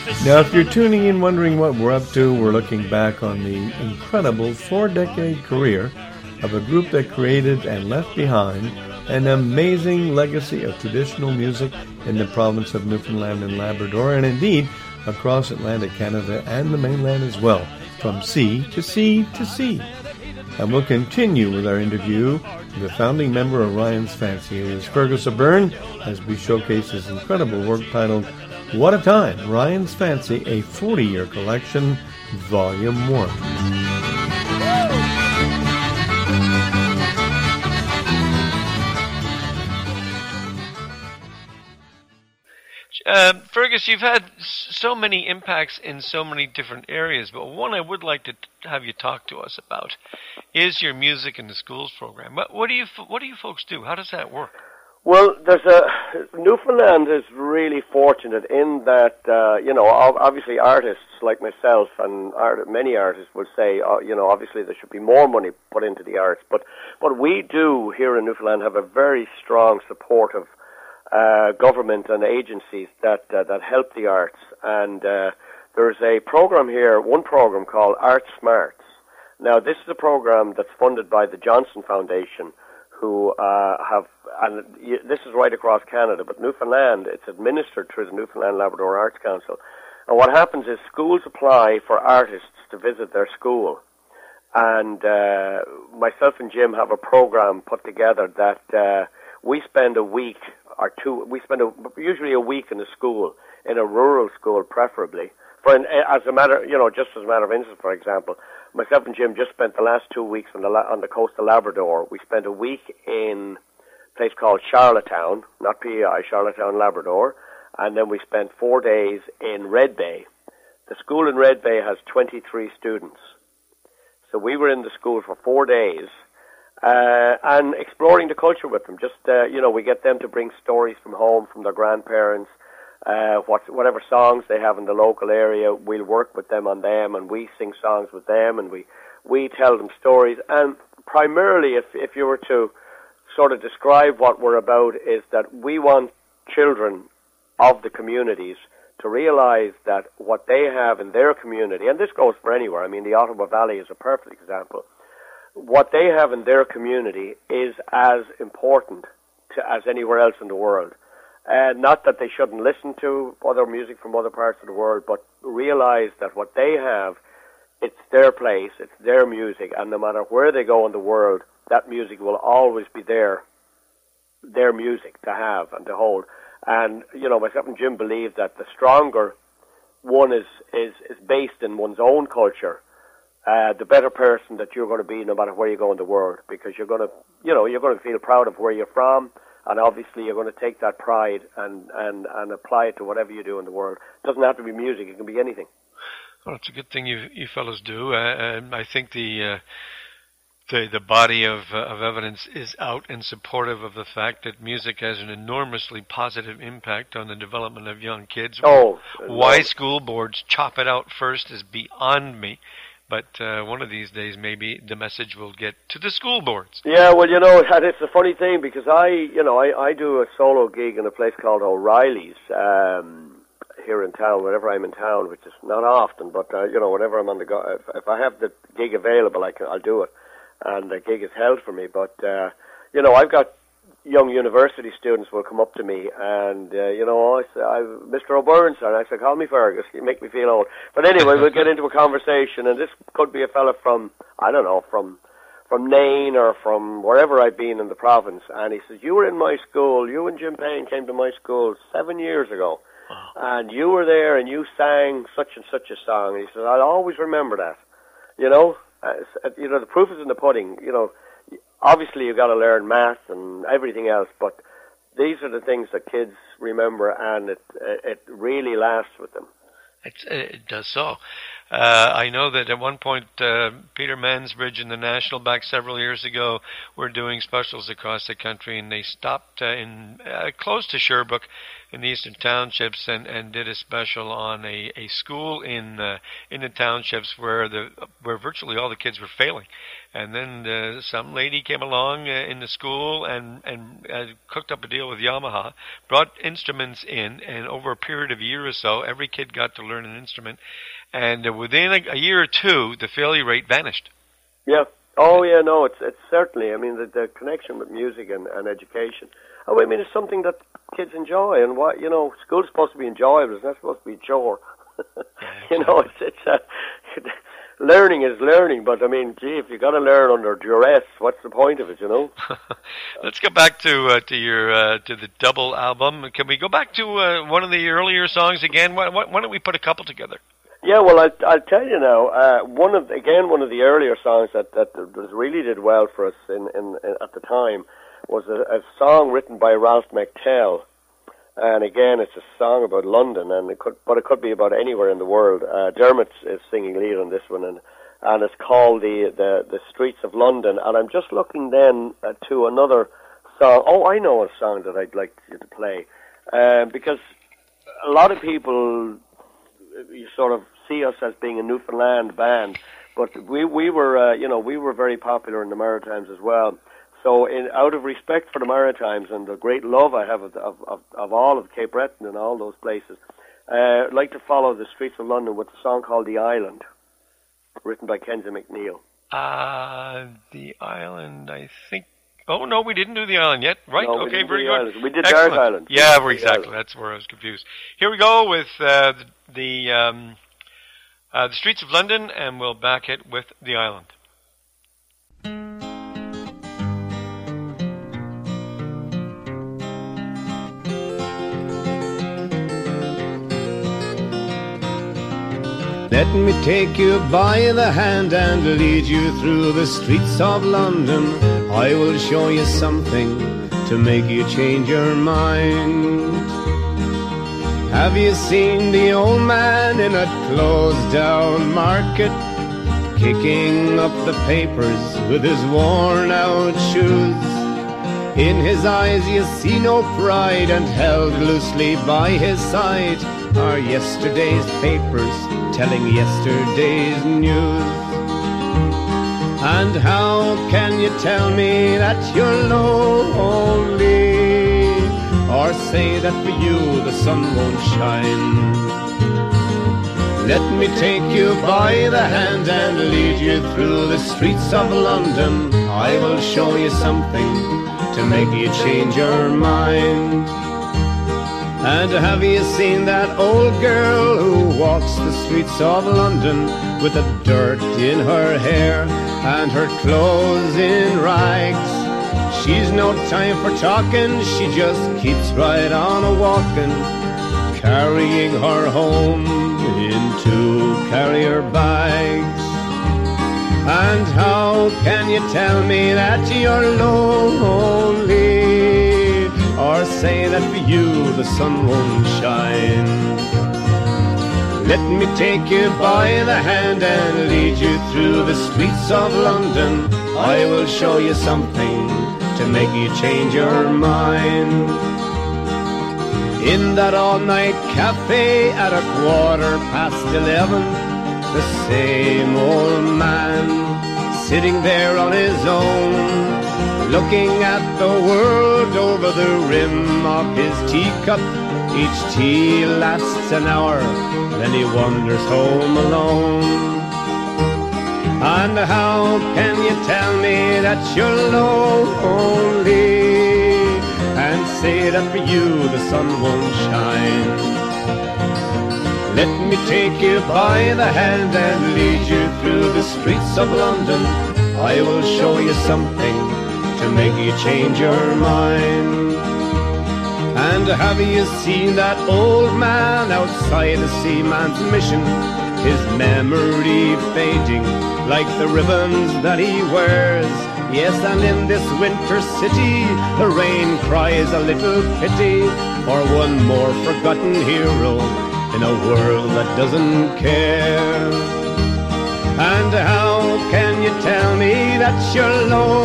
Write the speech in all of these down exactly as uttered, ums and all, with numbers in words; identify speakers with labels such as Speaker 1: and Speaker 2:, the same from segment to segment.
Speaker 1: Now, if you're tuning in wondering what we're up to, we're looking back on the incredible four-decade career of a group that created and left behind an amazing legacy of traditional music in the province of Newfoundland and Labrador, and indeed across Atlantic Canada and the mainland as well, from sea to sea to sea. And we'll continue with our interview with the founding member of Ryan's Fancy. It is Fergus O'Byrne, as we showcase his incredible work titled What a Time, Ryan's Fancy, a forty-year collection, Volume one.
Speaker 2: Uh, Fergus, you've had so many impacts in so many different areas, but one I would like to have you talk to us about is your Music in the Schools program. What, what do you what do you folks do? How does that work?
Speaker 3: Well, there's a Newfoundland is really fortunate in that uh, you know obviously artists like myself and art, many artists would say uh, you know obviously there should be more money put into the arts, but what we do here in Newfoundland have a very strong supportive Uh, government and agencies that uh, that help the arts, and uh, there's a program here, one program called Art Smarts. Now, this is a program that's funded by the Johnson Foundation, who uh, have, and this is right across Canada, but Newfoundland, it's administered through the Newfoundland Labrador Arts Council. And what happens is schools apply for artists to visit their school, and uh, myself and Jim have a program put together that uh, we spend a week or two, we spend a, usually a week in a school, in a rural school preferably. For an, as a matter, you know, just as a matter of instance, for example, myself and Jim just spent the last two weeks on the on the coast of Labrador. We spent a week in a place called Charlottetown, not P E I, Charlottetown, Labrador, and then we spent four days in Red Bay. The school in Red Bay has twenty-three students. So we were in the school for four days, Uh, and exploring the culture with them. Just, uh, you know, we get them to bring stories from home, from their grandparents, uh, what, whatever songs they have in the local area, we'll work with them on them, and we sing songs with them, and we, we tell them stories. And primarily, if, if you were to sort of describe what we're about, is that we want children of the communities to realize that what they have in their community, and this goes for anywhere, I mean, the Ottawa Valley is a perfect example, what they have in their community is as important to, as anywhere else in the world. Uh, not that they shouldn't listen to other music from other parts of the world, but realize that what they have, it's their place, it's their music, and no matter where they go in the world, that music will always be their, their music to have and to hold. And, you know, myself and Jim believe that the stronger one is, is, is based in one's own culture, Uh, the better person that you're going to be no matter where you go in the world, because you're going to, you know, you're going to feel proud of where you're from, and obviously you're going to take that pride and, and, and apply it to whatever you do in the world. It doesn't have to be music, it can be anything.
Speaker 2: Well, it's a good thing you you fellows do. Uh, and I think the uh, the the body of uh, of evidence is out and supportive of the fact that music has an enormously positive impact on the development of young kids.
Speaker 3: Oh,
Speaker 2: why
Speaker 3: no.
Speaker 2: school boards chop it out first is beyond me. But uh, one of these days, maybe the message will get to the school boards.
Speaker 3: Yeah, well, you know, it's a funny thing because I, you know, I, I do a solo gig in a place called O'Reilly's um, here in town, whenever I'm in town, which is not often, but, uh, you know, whenever I'm on the go, if, if I have the gig available, I can, I'll do it. And the gig is held for me. But, uh, you know, I've got young university students will come up to me and, uh, you know, I say, I'm Mister O'Byrne, sir, and I say, call me Fergus, you make me feel old. But anyway, we'll get into a conversation, and this could be a fella from, I don't know, from from Nain or from wherever I've been in the province, and he says, you were in my school, you and Jim Payne came to my school seven years ago, wow. And you were there and you sang such and such a song, and he says, I'll always remember that, you know, uh, you know, the proof is in the pudding, you know. Obviously, you've got to learn math and everything else, but these are the things that kids remember, and it it really lasts with them.
Speaker 2: It's, it does so. Uh, I know that at one point, uh, Peter Mansbridge and the National back several years ago were doing specials across the country, and they stopped uh, in uh, close to Sherbrooke in the Eastern Townships and, and did a special on a, a school in uh, in the townships where the where virtually all the kids were failing. And then uh, some lady came along uh, in the school and, and uh, cooked up a deal with Yamaha, brought instruments in, and over a period of a year or so, every kid got to learn an instrument. And uh, within a, a year or two, the failure rate vanished.
Speaker 3: Yeah. Oh, yeah, no, it's it's certainly, I mean, the, the connection with music and, and education. Oh, I mean, it's something that kids enjoy, and what, you know, school's supposed to be enjoyable, it's not supposed to be a chore. You know, it's, it's uh, learning is learning, but I mean, gee, if you got to learn under duress, what's the point of it, you know?
Speaker 2: Let's go back to uh, to your uh, to the double album. Can we go back to uh, one of the earlier songs again? Why, why, why don't we put a couple together?
Speaker 3: Yeah, well, I'll, I'll tell you now. Uh, one of again, one of the earlier songs that that was really did well for us in, in, in at the time was a, a song written by Ralph McTell. And again, it's a song about London, and it could, but it could be about anywhere in the world. Uh, Dermot is singing lead on this one, and and it's called the, the the Streets of London. And I'm just looking then uh, to another song. Oh, I know a song that I'd like you to play, uh, because a lot of people you sort of see us as being a Newfoundland band, but we we were uh, you know we were very popular in the Maritimes as well. So, in, out of respect for the Maritimes and the great love I have of, of, of, of all of Cape Breton and all those places, uh, I'd like to follow the Streets of London with a song called The Island, written by Kenzie McNeil.
Speaker 2: Uh, The Island, I think... Oh, no, we didn't do The Island yet. Right,
Speaker 3: no,
Speaker 2: okay, very good.
Speaker 3: Island. We did
Speaker 2: Excellent.
Speaker 3: Dark Island.
Speaker 2: Yeah, we're exactly. That's where I was confused. Here we go with uh, the, the, um, uh, the Streets of London, and we'll back it with The Island.
Speaker 4: Let me take you by the hand and lead you through the streets of London. I will show you something to make you change your mind. Have you seen the old man in a closed down market, kicking up the papers with his worn out shoes? In his eyes you see no pride, and held loosely by his side are yesterday's papers telling yesterday's news. And how can you tell me that you're lonely, or say that for you the sun won't shine? Let me take you by the hand and lead you through the streets of London. I will show you something to make you change your mind. And have you seen that old girl who walks the streets of London with the dirt in her hair and her clothes in rags? She's no time for talking, she just keeps right on a-walking, carrying her home in two carrier bags. And how can you tell me that you're lonely, or say that for you the sun won't shine? Let me take you by the hand and lead you through the streets of London. I will show you something to make you change your mind. In that all-night cafe at a quarter past eleven, the same old man sitting there on his own, looking at the world over the rim of his teacup. Each tea lasts an hour, then he wanders home alone. And how can you tell me that you're lonely, and say that for you the sun won't shine? Let me take you by the hand and lead you through the streets of London. I will show you something to make you change your mind. And have you seen that old man outside the seaman's mission, his memory fading like the ribbons that he wears? Yes, and in this winter city the rain cries a little pity for one more forgotten hero in a world that doesn't care. And how can you tell me that you're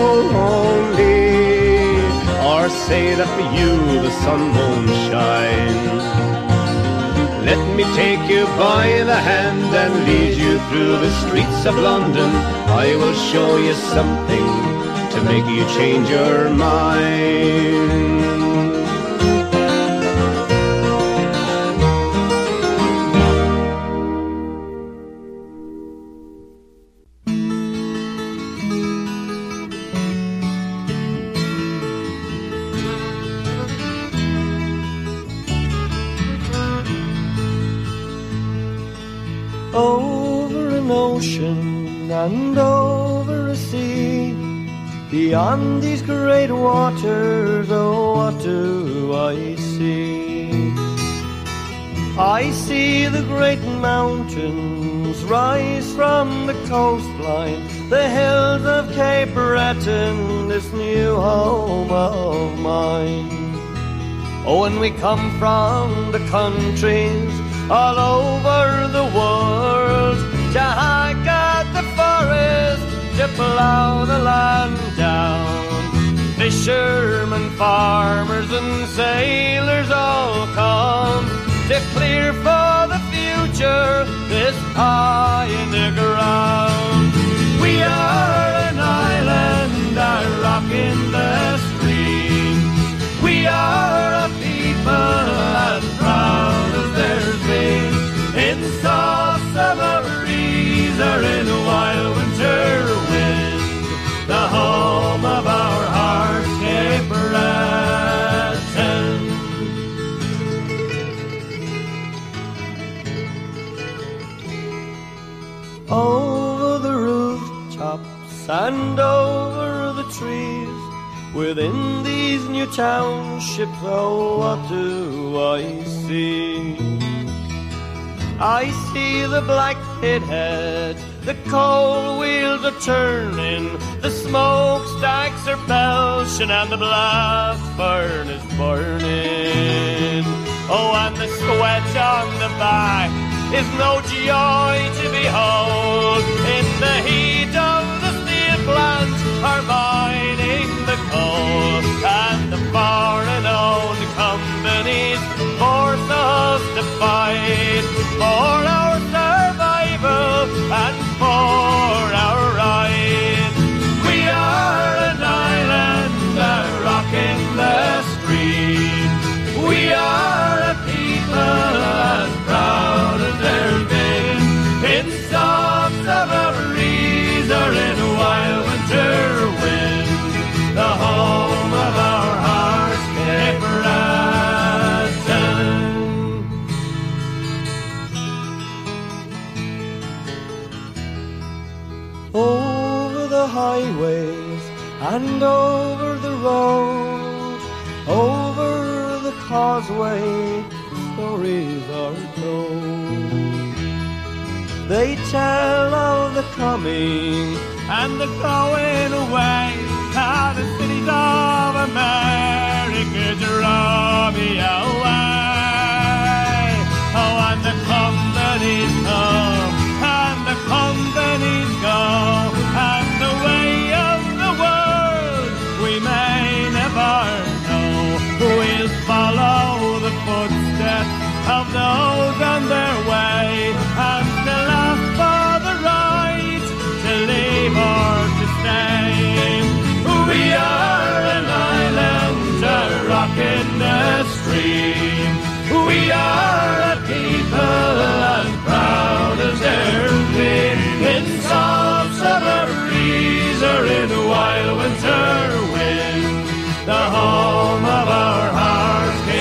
Speaker 4: lonely, or say that for you the sun won't shine? Let me take you by the hand and lead you through the streets of London. I will show you something to make you change your mind.
Speaker 5: Over an ocean and over a sea, beyond these great waters, oh, what do I see? I see the great mountains rise from the coastline, the hills of Cape Breton, this new home of mine. Oh, when we come from the countries all over the world to hike at the forest, to plough the land down, fishermen, farmers and sailors all come to clear for the future this pie in the ground. We are an island, a rock in the stream. We are a people as proud as there's been, in soft summer breeze or in a wild winter wind, the home of our hearts, Cape Breton. Over the rooftops and over the trees, within these new townships, oh, what do I see? I see the black pithead, the coal wheels are turning, the smokestacks are belching, and the blast furnace burning. Oh, and the sweat on the back is no joy to behold. In the heat of the steel plant are mining the coal, and the foreign owned companies force us to fight for our survival and for our rights. We are an island, a rock in the stream. We are a people as proud as there's been, in soft summer breeze or in a wild winter wind, the home of our hearts, Cape Breton. Over the highways and over the road, over the causeway, stories are told. They tell of the coming and the going away, how the cities of America draw me away. Oh, and the companies come, and the companies go, and the way of the world we may never know. We'll follow the footsteps of those on their way, and still ask for the right to leave or to stay. We are an island, a rock in the stream. We are a people as proud as there's been, in soft summer breeze or in a wild winter wind, the home of our hearts,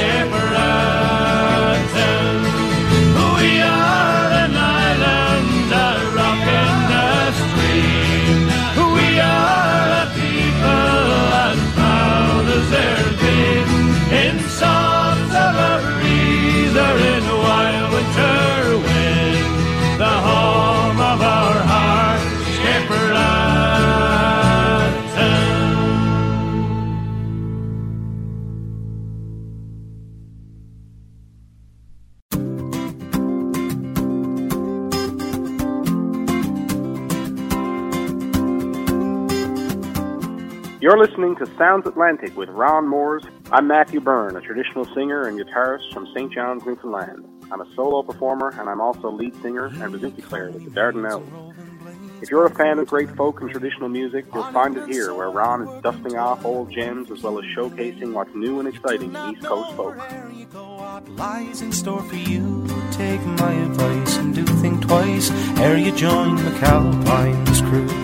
Speaker 6: You're listening to Sounds Atlantic with Ron Moores. I'm Matthew Byrne, a traditional singer and guitarist from Saint John's, Newfoundland. I'm a solo performer, and I'm also lead singer and bouzouki player with the Dardanelles. If you're a fan of great folk and traditional music, you'll find it here, where Ron is dusting off old gems as well as showcasing what's new and exciting in East Coast folk.
Speaker 7: Lies in store for you. Take my advice and do think twice ere you join the McAlpine's crew.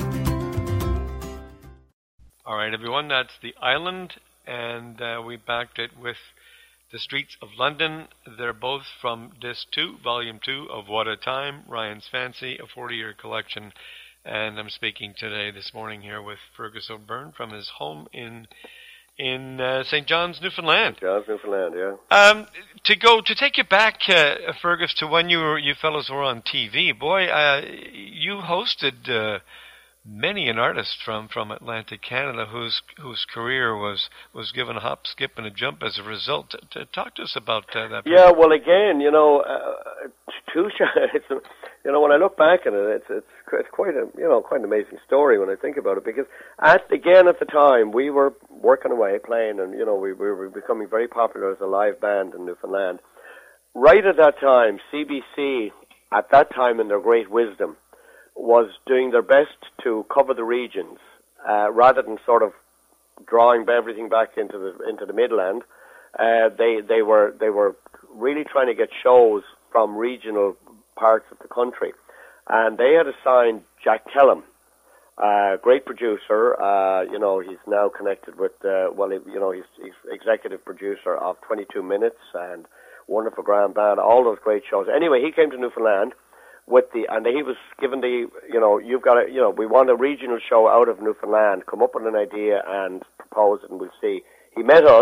Speaker 2: All right, everyone, that's The Island, and uh, we backed it with The Streets of London. They're both from Disc two, Volume two of What a Time, Ryan's Fancy, a forty-year collection. And I'm speaking today, this morning, here with Fergus O'Byrne from his home in in uh, Saint John's, Newfoundland.
Speaker 3: John's, Newfoundland, yeah.
Speaker 2: Um, to go to take you back, uh, Fergus, to when you were you fellows were on T V. Boy, uh, you hosted uh, many an artist from, from Atlantic Canada whose whose career was, was given a hop, skip, and a jump as a result. To, to talk to us about uh, that.
Speaker 3: Yeah, well, again, you know, uh, two it's a, you know, when I look back at it, it's it's it's quite a you know quite an amazing story when I think about it, because at again at the time we were working away playing, and you know we, we were becoming very popular as a live band in Newfoundland. Right at that time, C B C at that time in their great wisdom was doing their best to cover the regions, uh, rather than sort of drawing everything back into the into the Midland. Uh, they they were they were really trying to get shows from regional parts of the country, and they had assigned Jack Kellum, uh, great producer. Uh, you know, he's now connected with uh, well, you know, he's, he's executive producer of twenty-two minutes and Wonderful Grand Band, all those great shows. Anyway, he came to Newfoundland. With the and he was given the you know you've got a you know we want a regional show out of Newfoundland. Come up with an idea and propose it, and we'll see. He met us,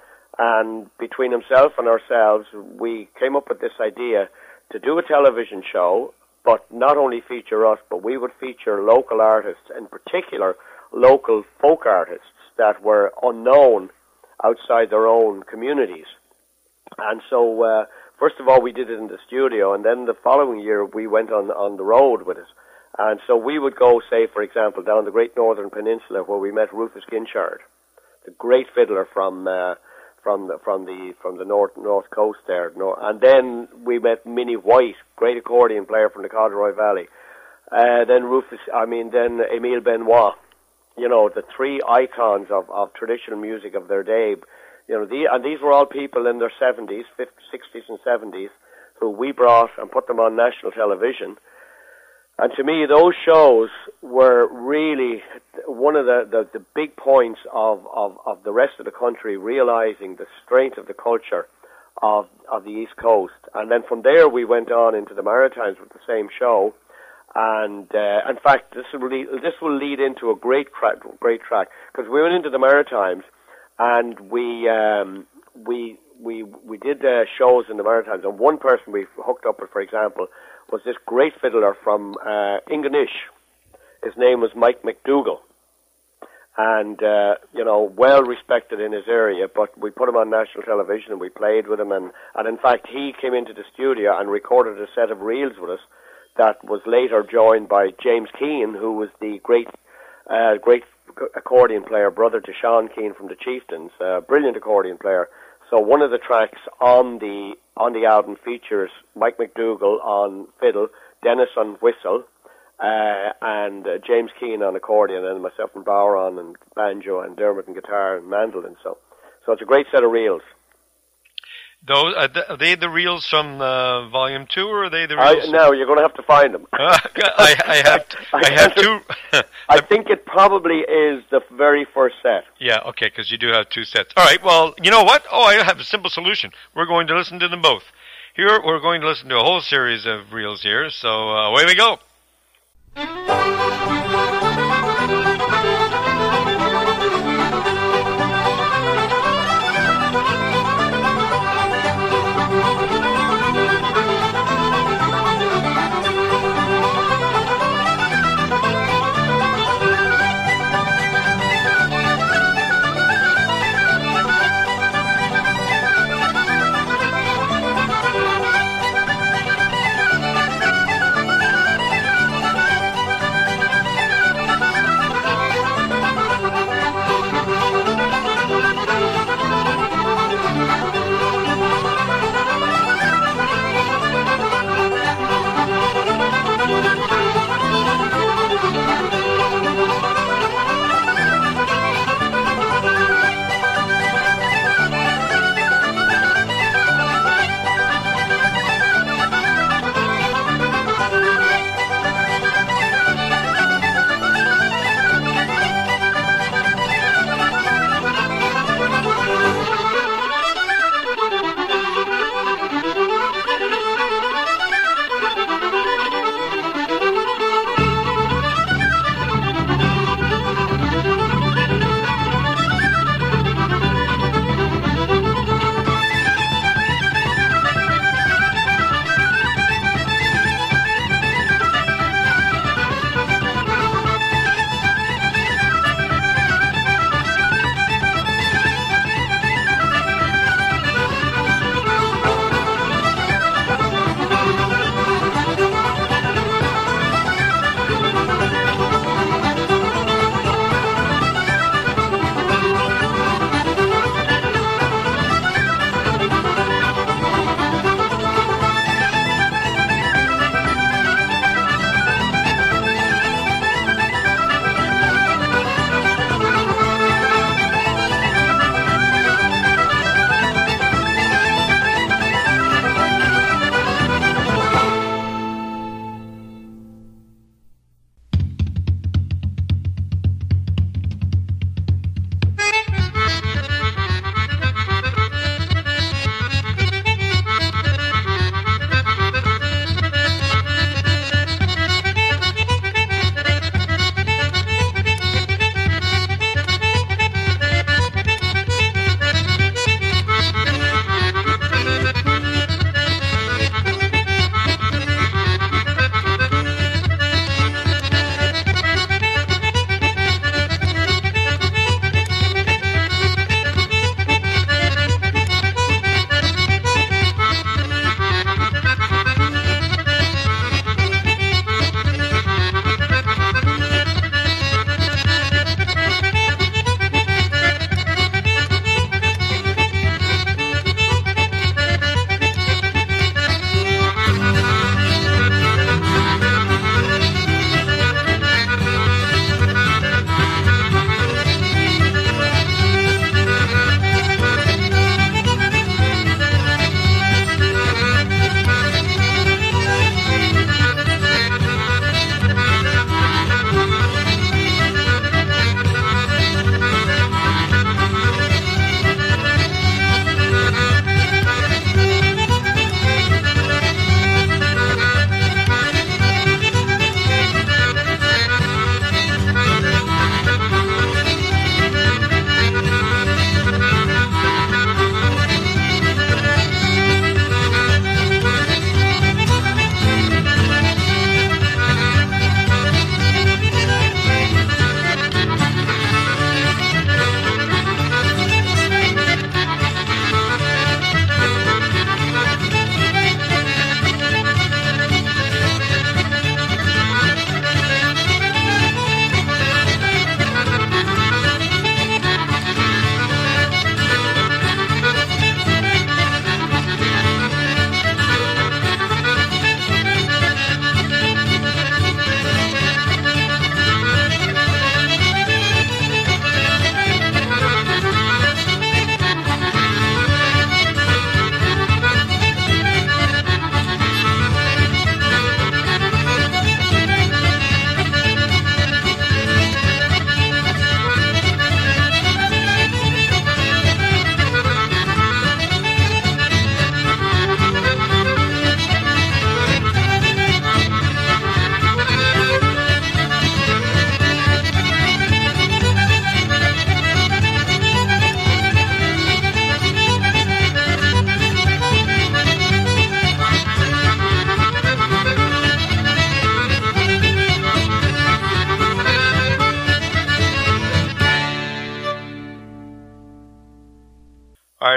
Speaker 3: and between himself and ourselves, we came up with this idea to do a television show, but not only feature us, but we would feature local artists, in particular local folk artists that were unknown outside their own communities, and so. Uh, First of all, we did it in the studio, and then the following year we went on, on the road with it. And so we would go, say, for example, down the Great Northern Peninsula, where we met Rufus Ginchard, the great fiddler from uh, from the from the from the north north coast there. And then we met Minnie White, great accordion player from the Corduroy Valley. Uh, then Rufus, I mean, then Emile Benoit. You know, the three icons of, of traditional music of their day. You know, the, and these were all people in their seventies, fifties, sixties, and seventies, who we brought and put them on national television. And to me, those shows were really one of the, the, the big points of, of, of the rest of the country realizing the strength of the culture of of the East Coast. And then from there, we went on into the Maritimes with the same show. And uh, in fact, this will lead, this will lead into a great track, great track, because we went into the Maritimes. And we um, we we we did uh, shows in the Maritimes, and one person we hooked up with, for example, was this great fiddler from uh, Ingonish. His name was Mike McDougall, and uh, you know, well respected in his area. But we put him on national television, and we played with him, and and in fact, he came into the studio and recorded a set of reels with us that was later joined by James Keane, who was the great uh, great. accordion player, brother to Sean Keane from the Chieftains, uh, brilliant accordion player. So one of the tracks on the on the album features Mike McDougall on fiddle, Dennis on whistle, uh, and uh, James Keane on accordion, and myself and Bauer on and banjo, and Dermot on guitar and mandolin. So, so it's a great set of reels.
Speaker 2: Those are, th- are they the reels from uh, Volume Two, or are they the reels?
Speaker 3: I, no, you're going to have to find them.
Speaker 2: uh, I, I have, t- I, I have two.
Speaker 3: I think it probably is the very first set.
Speaker 2: Yeah, okay, because you do have two sets. All right, well, you know what? Oh, I have a simple solution. We're going to listen to them both. Here, we're going to listen to a whole series of reels here. So uh, away we go.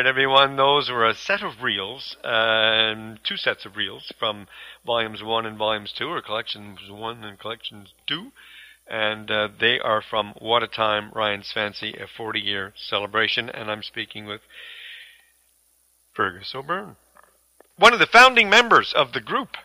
Speaker 2: right, everyone. Those were a set of reels, um, two sets of reels from volumes one and volumes two, or collections one and collections two. And uh, they are from What a Time, Ryan's Fancy, a forty-year celebration. And I'm speaking with Fergus O'Byrne, one of the founding members of the group.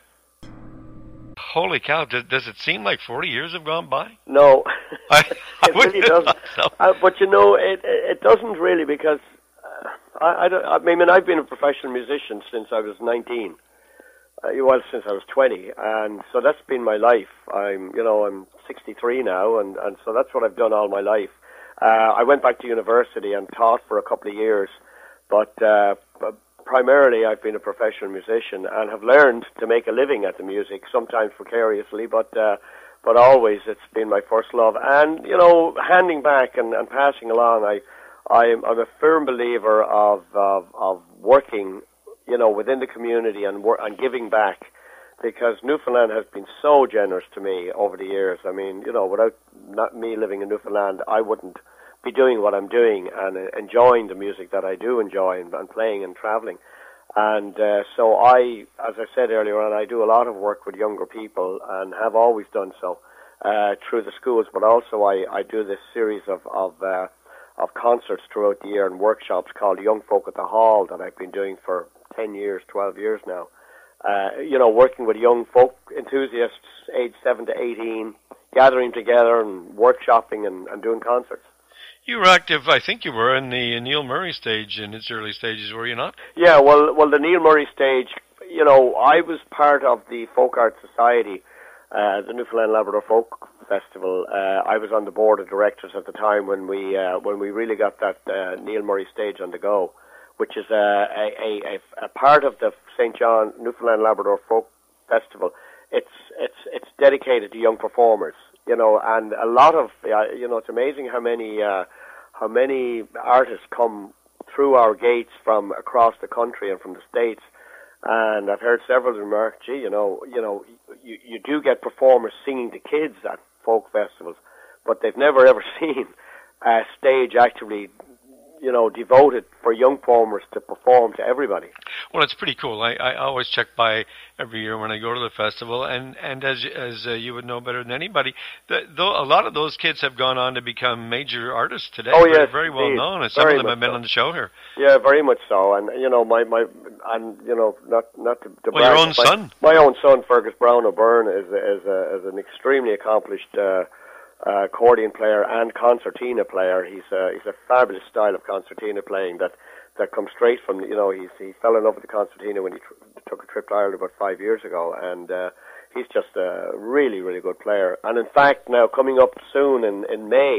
Speaker 2: Holy cow, does, does it seem like forty years have gone by?
Speaker 3: No,
Speaker 2: I, I
Speaker 3: it really doesn't.
Speaker 2: So.
Speaker 3: Uh, but you know, it it doesn't really, because uh, I, I, don't, I mean, I've been a professional musician since I was nineteen. Uh, well, since I was twenty, and so that's been my life. I'm, you know, I'm sixty-three now, and, and so that's what I've done all my life. Uh, I went back to university and taught for a couple of years, but, uh, but primarily I've been a professional musician and have learned to make a living at the music, sometimes precariously, but uh, but always it's been my first love. And, you know, handing back and, and passing along, I, I'm, I'm a firm believer of, of, of working, you know, within the community and wor- and giving back, because Newfoundland has been so generous to me over the years. I mean, you know, without not me living in Newfoundland, I wouldn't be doing what I'm doing and uh, enjoying the music that I do enjoy and, and playing and traveling. And uh, so I, as I said earlier on, I do a lot of work with younger people and have always done so uh, through the schools, but also I, I do this series of, of uh, of concerts throughout the year and workshops called Young Folk at the Hall that I've been doing for ten years, twelve years now. Uh, you know, working with young folk enthusiasts aged seven to eighteen, gathering together and workshopping and, and doing concerts.
Speaker 2: You were active, I think you were, in the Neil Murray stage in its early stages, were you not?
Speaker 3: Yeah, well, well, the Neil Murray stage, you know, I was part of the Folk Art Society, uh, the Newfoundland Labrador Folk Festival. Uh, I was on the board of directors at the time when we uh, when we really got that uh, Neil Murray stage on the go, which is a, a, a, a part of the Saint John Newfoundland Labrador Folk Festival. It's it's it's dedicated to young performers, you know, and a lot of uh, you know, it's amazing how many uh, how many artists come through our gates from across the country and from the States. And I've heard several remark, gee, you know, you know, you you do get performers singing to kids at folk festivals, but they've never ever seen a stage actually, you know, devoted for young performers to perform to everybody.
Speaker 2: Well, it's pretty cool. I, I always check by every year when I go to the festival, and, and as as uh, you would know better than anybody, the, though a lot of those kids have gone on to become major artists today.
Speaker 3: Oh,
Speaker 2: They're
Speaker 3: yes,
Speaker 2: very well
Speaker 3: indeed.
Speaker 2: known, and some
Speaker 3: Very
Speaker 2: of them have been
Speaker 3: so.
Speaker 2: on the show here.
Speaker 3: Yeah, very much so. And you know, my my and you know, not not to, to
Speaker 2: well, your
Speaker 3: brag,
Speaker 2: own
Speaker 3: my,
Speaker 2: son.
Speaker 3: My own son, Fergus Brown O'Byrne, is is a, is an extremely accomplished Uh, Uh, accordion player and concertina player. He's a, he's a fabulous style of concertina playing that, that comes straight from, you know, he's, he fell in love with the concertina when he tr- took a trip to Ireland about five years ago, and uh, he's just a really, really good player. And in fact, now coming up soon in, in May,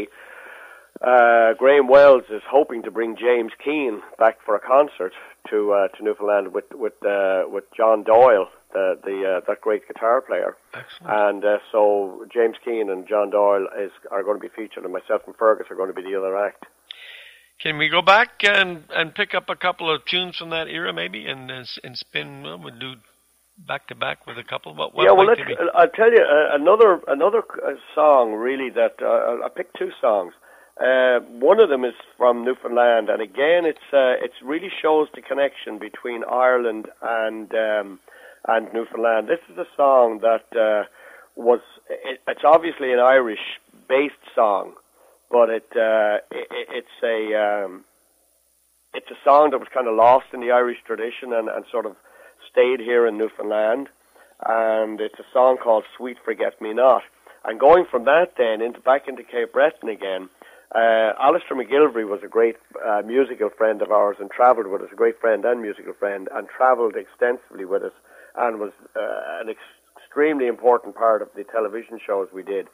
Speaker 3: uh, Graham Wells is hoping to bring James Keane back for a concert to uh, to Newfoundland with with uh, with John Doyle, the the uh, that great guitar player.
Speaker 2: Excellent.
Speaker 3: And uh, so James Keane and John Doyle is are going to be featured, and myself and Fergus are going to be the other act.
Speaker 2: Can we go back and, and pick up a couple of tunes from that era, maybe, and and spin? Well, we'll do back to back with a couple. What, what
Speaker 3: yeah, well, let's,
Speaker 2: be?
Speaker 3: I'll tell you uh, another another uh, song really that uh, I picked two songs. Uh, one of them is from Newfoundland, and again, it's uh, it really shows the connection between Ireland and um, and Newfoundland. This is a song that uh, was it, it's obviously an Irish-based song, but it, uh, it it's a um, it's a song that was kind of lost in the Irish tradition and, and sort of stayed here in Newfoundland, and it's a song called "Sweet Forget Me Not." And going from that then into back into Cape Breton again. Uh, Alistair McGilvery was a great uh, musical friend of ours and travelled with us, a great friend and musical friend, and travelled extensively with us and was uh, an ex- extremely important part of the television shows we did.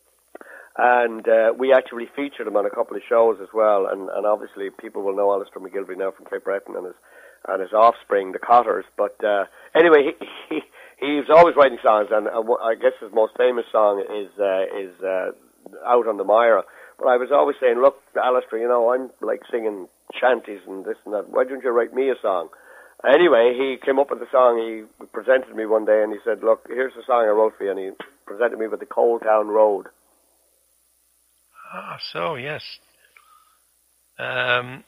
Speaker 3: And uh, we actually featured him on a couple of shows as well, and, and obviously people will know Alistair McGilvery now from Cape Breton and his, and his offspring, the Cotters. But uh, anyway, he, he, he's always writing songs, and uh, I guess his most famous song is, uh, is uh, Out on the Mira. But I was always saying, look, Alistair, you know, I'm like singing shanties and this and that. Why don't you write me a song? Anyway, he came up with the song. He presented me one day and he said, look, here's the song I wrote for you. And he presented me with the Cold Town Road.
Speaker 2: Ah, so, yes. Um,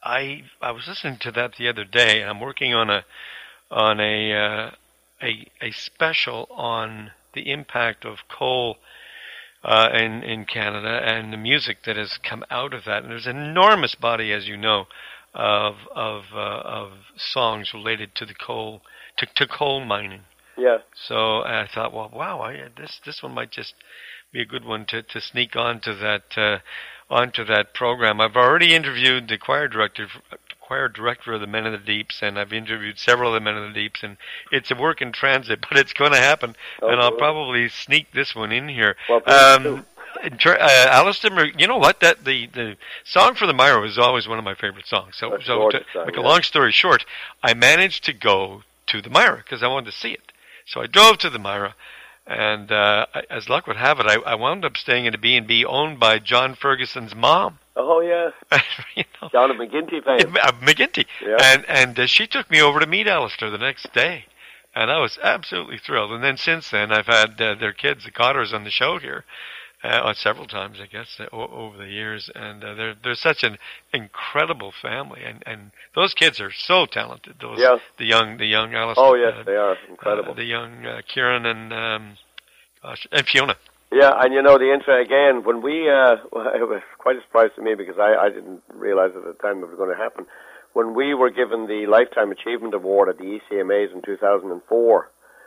Speaker 2: I I was listening to that the other day, and I'm working on a on a uh, a a special on the impact of coal uh, in in Canada and the music that has come out of that. And there's an enormous body, as you know, of of uh, of songs related to the coal to to coal mining.
Speaker 3: Yeah.
Speaker 2: So I thought, well, wow, I, this this one might just be a good one to, to sneak onto that uh, onto that program. I've already interviewed the choir director choir director of the Men of the Deeps, and I've interviewed several of the Men of the Deeps, and it's a work in transit, but it's going to happen, oh, and I'll cool. probably sneak this one in here.
Speaker 3: Well,
Speaker 2: um, uh, Alistair, you know what? That the, the song for the Myra is always one of my favorite songs. So,
Speaker 3: That's
Speaker 2: so to
Speaker 3: song,
Speaker 2: make
Speaker 3: yeah.
Speaker 2: a long story short, I managed to go to the Myra because I wanted to see it. So I drove to the Myra, and uh, as luck would have it, I, I wound up staying in a B and B owned by John Ferguson's mom.
Speaker 3: Oh, yeah.
Speaker 2: you know,
Speaker 3: John of McGinty fame.
Speaker 2: Uh, McGinty.
Speaker 3: Yeah.
Speaker 2: And, and uh, she took me over to meet Alistair the next day, and I was absolutely thrilled. And then since then, I've had uh, their kids, the Cotters, on the show here uh, several times, I guess, uh, o- over the years. And uh, they're they're such an incredible family, and, and those kids are so talented. Those
Speaker 3: yes.
Speaker 2: the young the young Alistair.
Speaker 3: Oh yes,
Speaker 2: uh,
Speaker 3: they are incredible.
Speaker 2: Uh, the young uh, Kieran and um, gosh, and Fiona.
Speaker 3: Yeah, and you know the intro again. When we, uh, well, it was quite a surprise to me because I, I didn't realize at the time it was going to happen. When we were given the Lifetime Achievement Award at the E C M As in two thousand four.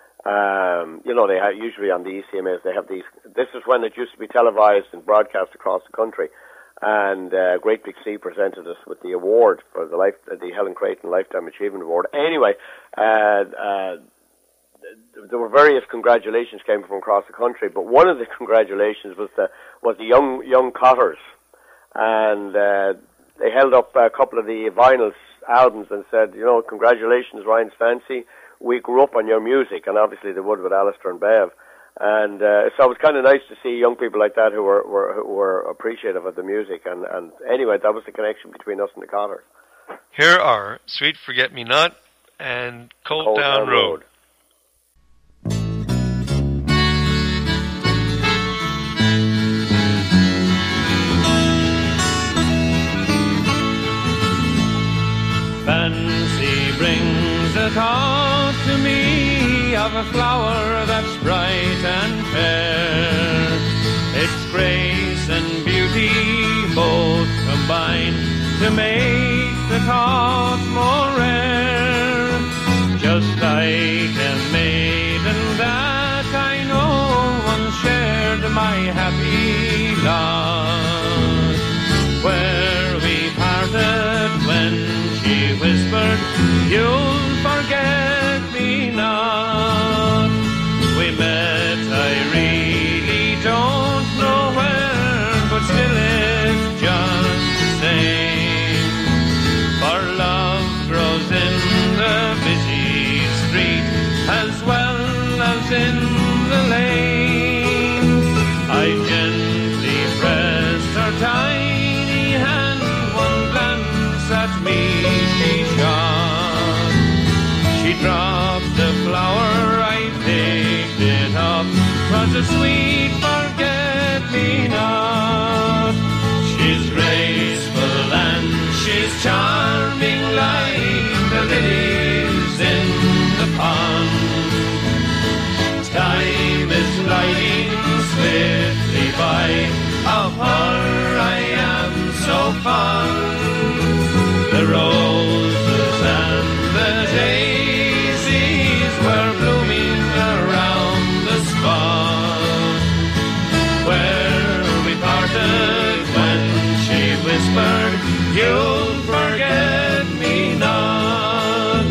Speaker 3: Um, you know, they have, usually on the E C M As they have these. This is when it used to be televised and broadcast across the country, and uh, Great Big Sea presented us with the award for the life, uh, the Helen Creighton Lifetime Achievement Award. Anyway, uh, uh, there were various congratulations came from across the country, but one of the congratulations was the was the young young Cotters, and uh, they held up a couple of the vinyl albums and said, you know, congratulations, Ryan's Fancy. We grew up on your music, and obviously they would with Alistair and Bev. And uh, so it was kind of nice to see young people like that who were, were who were appreciative of the music. And, and anyway, that was the connection between us and the Cotters.
Speaker 2: Here are Sweet Forget Me Not and Cold, Cold Town, Town Road. Road.
Speaker 8: Fancy brings a thought to me of a flower that's bright and fair. Its grace and beauty both combine to make the thought more rare. Just like a maiden that I know once shared my happy lot. Where we parted when she whispered, you'll forget me not. We met, I really don't know where, but still it's just the same. For love grows in the busy street as well as in the lane. I gently pressed her tiny hand, one glance at me she shot. She dropped the flower, I picked it up, 'twas a sweet forget-me-not. She's graceful and she's charming like the lilies in the pond. Time is gliding swiftly by, of her I am so fond. The roses and the daisies were blooming around the spot where we parted when she whispered, you'll forget me not.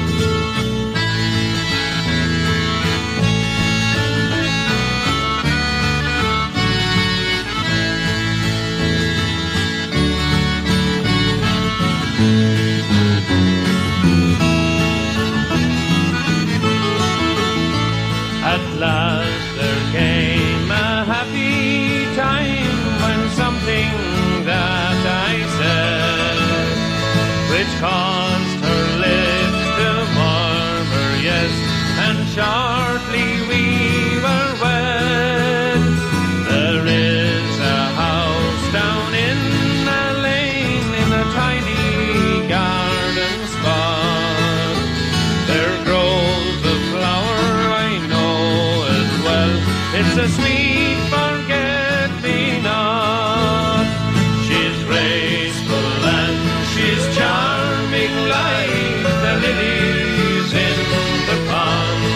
Speaker 8: She's a sweet forget-me-not. She's graceful and she's charming like the lilies in the pond.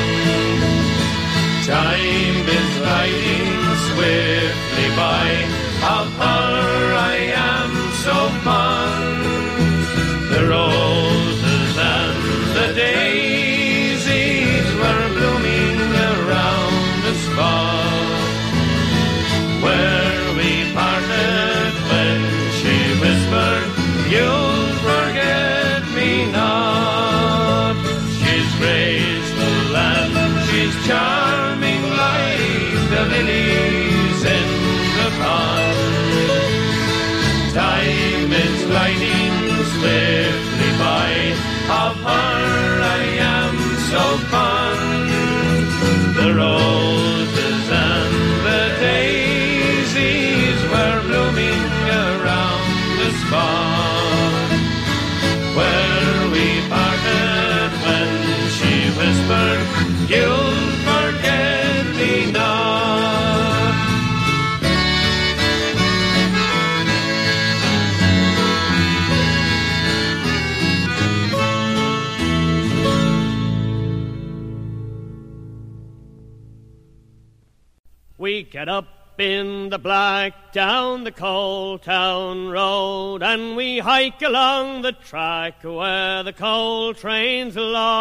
Speaker 8: Time is gliding swiftly by, of her I am so fond. The roses and the daisies were blooming around the spot where we parted, when she whispered, "You'll forget me not." She's graceful and she's charming like the lilies in the pond. Time is gliding swiftly by, of her I am so fond. The roses and the daisies were blooming around the spot where we parted, when she whispered, "You'll forget me not."
Speaker 5: We get up in the black down the coal town road, and we hike along the track where the coal trains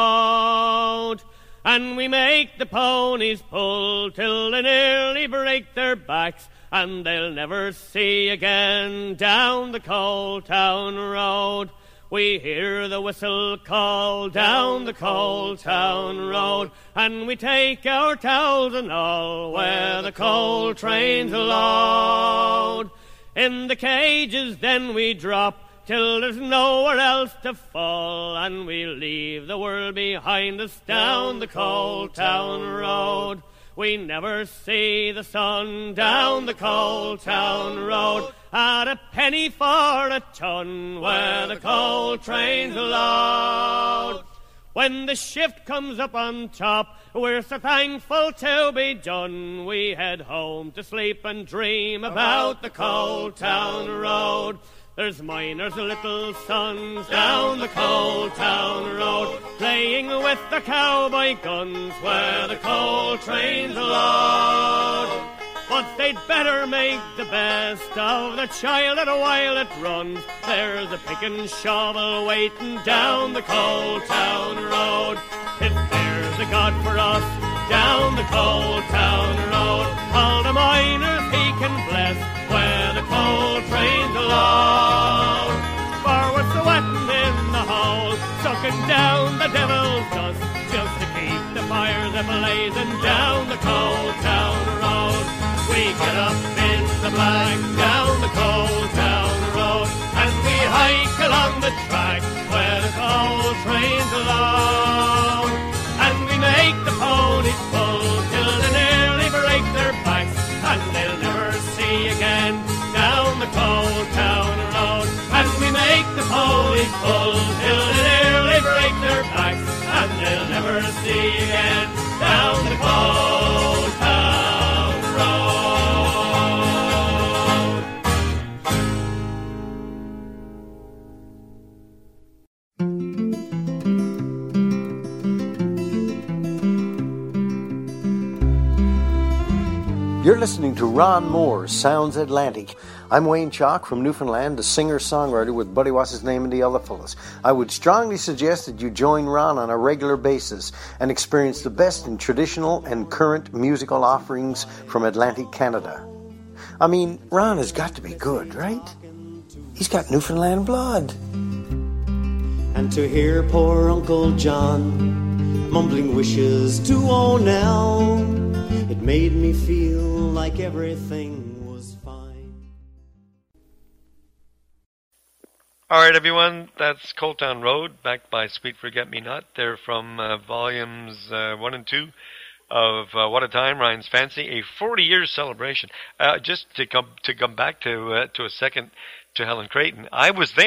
Speaker 5: load. And we make the ponies pull till they nearly break their backs, and they'll never see again down the coal town road. We hear the whistle call down the coal town road, and we take our towels and all where the coal trains load. In the cages then we drop till there's nowhere else to fall, and we leave the world behind us down the coal town road. We never see the sun down the coal town road, at a penny for a ton where the coal trains load. When the shift comes up on top, we're so thankful to be done. We head home to sleep and dream about the coal town road. There's miners' little sons down the coal town road, playing with their cowboy guns where the coal trains load. But they'd better make the best of the child and while it runs. There's a pick and shovel waiting down the coal town road. If there's a God for us down the coal town road, all the miners he can bless where the coal trains load. For we're sweating in the hole, sucking down the devil's dust, just to keep the fires a-blazing down the coal town road. We get up in the black down the coal town road, and we hike along the track where the coal trains load. And we make the ponies pull till they nearly break their backs, and they'll never see again down the coal town road. And we make the ponies pull till they nearly break their backs, and they'll never see again down the coal town road.
Speaker 1: You're listening to Ron Moore's Sounds Atlantic. I'm Wayne Chalk from Newfoundland, a singer-songwriter with Buddy What's His Name and the Other Fellas. I would strongly suggest that you join Ron on a regular basis and experience the best in traditional and current musical offerings from Atlantic Canada. I mean, Ron has got to be good, right? He's got Newfoundland blood.
Speaker 9: And to hear poor Uncle John mumbling wishes to O'Neill, it made me feel like everything was fine.
Speaker 2: All right, everyone, that's Coal Town Road, backed by Sweet Forget-Me-Not. They're from uh, volumes uh, one and two of uh, What a Time, Ryan's Fancy, a forty-year celebration. Uh, just to come to come back to uh, to a second to Helen Creighton, I was there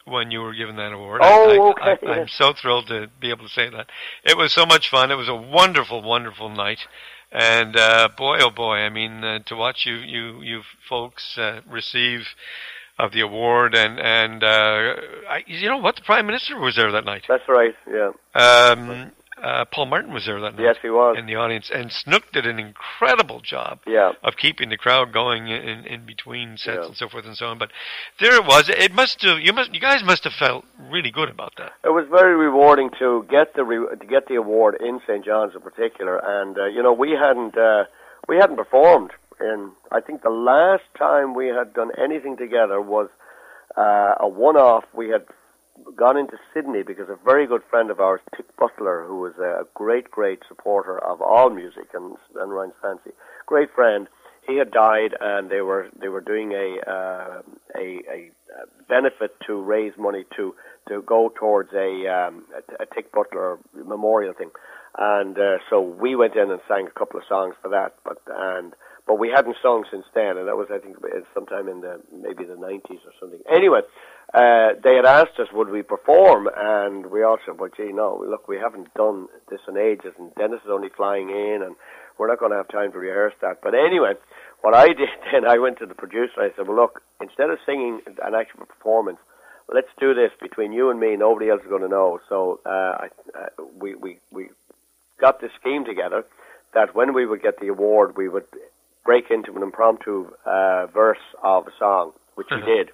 Speaker 2: when you were given that award.
Speaker 3: Oh,
Speaker 2: I, I,
Speaker 3: okay.
Speaker 2: I, I'm so thrilled to be able to say that. It was so much fun. It was a wonderful, wonderful night. And uh, boy, oh boy, I mean, uh, to watch you, you, you folks uh, receive of the award, and and uh, I, you know what, the Prime Minister was there that night.
Speaker 3: That's right. Yeah.
Speaker 2: Um, uh, Paul Martin was there that night.
Speaker 3: Yes, he was
Speaker 2: in the audience, and Snook did an incredible job.
Speaker 3: Yeah.
Speaker 2: Of keeping the crowd going in, in between sets
Speaker 3: Yeah.
Speaker 2: and so forth and so on. But there it was. It must have you must you guys must have felt really good about that.
Speaker 3: It was very rewarding to get the re- to get the award in Saint John's in particular, and uh, you know we hadn't uh, we hadn't performed. And I think the last time we had done anything together was uh, a one-off. We had gone into Sydney because a very good friend of ours, Tick Butler, who was a great, great supporter of all music and, and Ryan's Fancy, great friend. He had died, and they were they were doing a uh, a, a benefit to raise money to to go towards a um, a, a Tick Butler memorial thing, and uh, so we went in and sang a couple of songs for that, but and. But we hadn't sung since then, and that was, I think, sometime in the maybe the nineties or something. Anyway, uh, they had asked us, would we perform? And we all said, well, gee, no, look, we haven't done this in ages, and Dennis is only flying in, and we're not going to have time to rehearse that. But anyway, what I did then, I went to the producer, and I said, well, look, instead of singing an actual performance, let's do this between you and me, nobody else is going to know. So uh, I, uh, we, we, we got this scheme together that when we would get the award, we would break into an impromptu uh, verse of a song, which we did,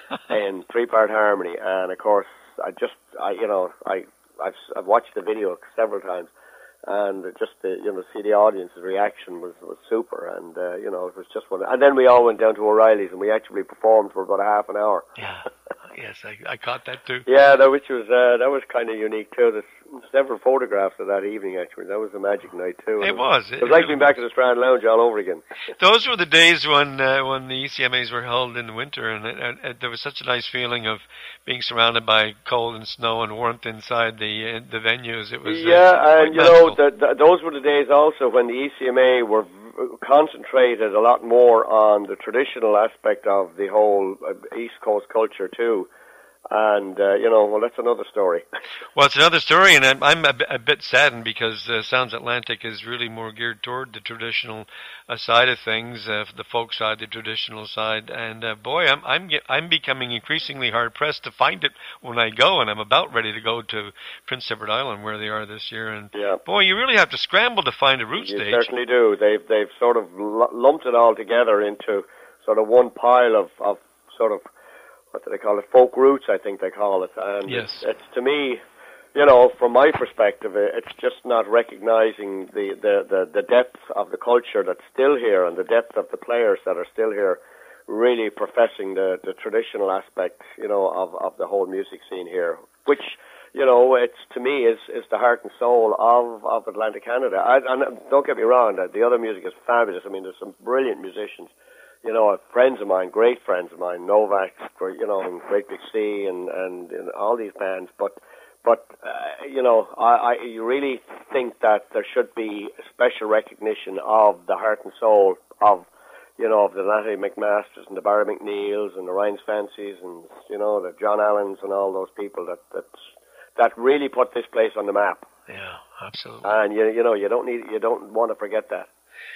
Speaker 3: in three-part harmony. And of course, I just, I, you know, I, I've, I've watched the video several times, and just to, you know, see the audience's reaction was, was super. And uh, you know, it was just one. And then we all went down to O'Reilly's, and we actually performed for about a half an hour.
Speaker 2: Yeah, yes, I, I caught that too.
Speaker 3: Yeah, that which was uh, that was kind of unique too. There's several photographs of that evening, actually. That was a magic night too.
Speaker 2: It, it was.
Speaker 3: It, it was like being back at the Strand Lounge all over again.
Speaker 2: Those were the days when uh, when the E C M As were held in the winter, and it, it, it, there was such a nice feeling of being surrounded by cold and snow and warmth inside the uh, the venues. It was
Speaker 3: yeah,
Speaker 2: uh,
Speaker 3: and you know, the, the, those were the days also when the E C M A were v- concentrated a lot more on the traditional aspect of the whole uh, East Coast culture too. And, uh, you know, well, that's another story.
Speaker 2: Well, it's another story, and I'm, I'm a, b- a bit saddened because uh, Sounds Atlantic is really more geared toward the traditional uh, side of things, uh, the folk side, the traditional side. And, uh, boy, I'm I'm get, I'm becoming increasingly hard-pressed to find it when I go, and I'm about ready to go to Prince Edward Island, where they are this year. And,
Speaker 3: yeah.
Speaker 2: boy, you really have to scramble to find a root
Speaker 3: you
Speaker 2: stage.
Speaker 3: You certainly do. They've, they've sort of l- lumped it all together into sort of one pile of, of sort of, what do they call it? Folk roots, I think they call it. And
Speaker 2: yes.
Speaker 3: it's, it's to me, you know, from my perspective, it's just not recognizing the, the, the, the depth of the culture that's still here and the depth of the players that are still here, really professing the, the traditional aspect, you know, of, of the whole music scene here, which, you know, it's to me is, is the heart and soul of, of Atlantic Canada. I, and don't get me wrong, the other music is fabulous. I mean, there's some brilliant musicians. You know, friends of mine, great friends of mine, Novak, you know, and Great Big Sea, and, and, and all these bands. But, but uh, you know, I, I you really think that there should be a special recognition of the heart and soul of, you know, of the Natalie McMasters and the Barry McNeils and the Ryan's Fancies and, you know, the John Allens and all those people that that that really put this place on the map.
Speaker 2: Yeah, absolutely.
Speaker 3: And you you know, you don't need you don't want to forget that.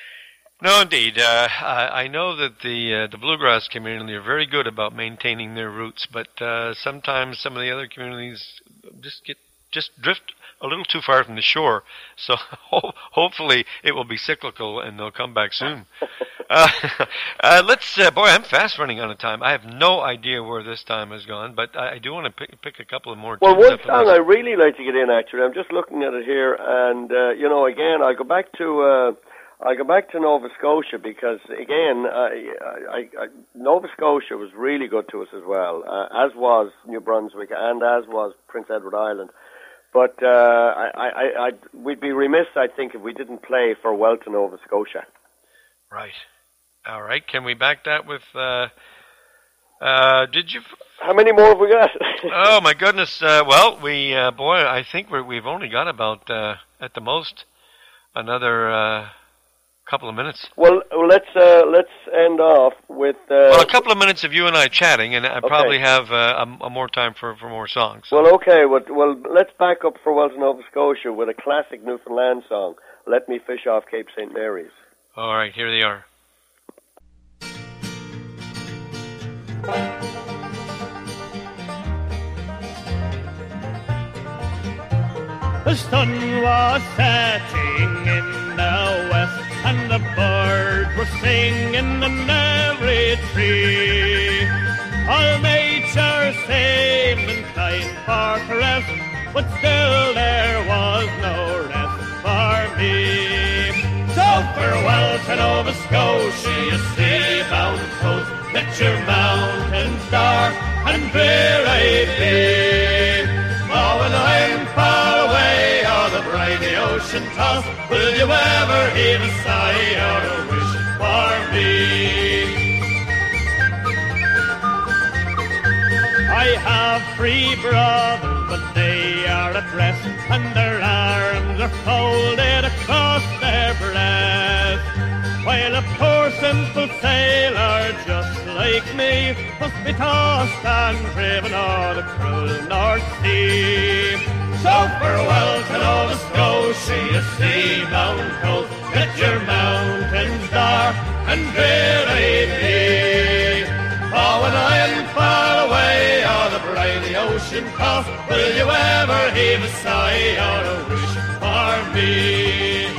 Speaker 2: No, indeed. Uh, I, I know that the uh, the bluegrass community are very good about maintaining their roots, but uh, sometimes some of the other communities just get just drift a little too far from the shore. So ho- hopefully it will be cyclical and they'll come back soon. uh, uh, let's, uh, boy, I'm fast running out of time. I have no idea where this time has gone, but I, I do want to pick, pick a couple of more.
Speaker 3: Well,
Speaker 2: tunes
Speaker 3: one
Speaker 2: up
Speaker 3: song I really like to get in, actually. I'm just looking at it here, and uh, you know, again, I'll go back to. Uh, I go back to Nova Scotia because, again, I, I, I, Nova Scotia was really good to us as well, uh, as was New Brunswick and as was Prince Edward Island. But uh, I, I, I, we'd be remiss, I think, if we didn't play Farewell to Nova Scotia.
Speaker 2: Right. All right. Can we back that with... Uh, uh, did you...
Speaker 3: How many more have we got?
Speaker 2: Oh, my goodness. Uh, well, we, uh, boy, I think we're, we've only got about, uh, at the most, another... Uh, couple of minutes.
Speaker 3: Well, let's uh, let's end off with. Uh,
Speaker 2: well, a couple of minutes of you and I chatting, and I
Speaker 3: okay.
Speaker 2: probably have uh, a, a more time for, for more songs. So.
Speaker 3: Well, okay. Well, well, let's back up for Wells, Nova Scotia with a classic Newfoundland song, "Let Me Fish Off Cape Saint Mary's."
Speaker 2: All right, here they are.
Speaker 8: The sun was setting in the west, and the birds were singing in every tree. All nature seemed inclined for rest, but still there was no rest for me. So farewell to Nova Scotia, you sea-bound coast. Let your mountains dark and bare I be. Oh, when I'm far away on the briny ocean toss, will you ever hear a sigh or a wish for me? I have three brothers, but they are at rest, and their arms are folded across their breast, while a poor simple sailor just like me must be tossed and driven on the cruel North Sea. So farewell to Nova Scotia, you sea-bound coast. Let your mountains dark and bare I be. Oh, when I am far away on the briny ocean coast, will you ever heave a sigh or a wish for me?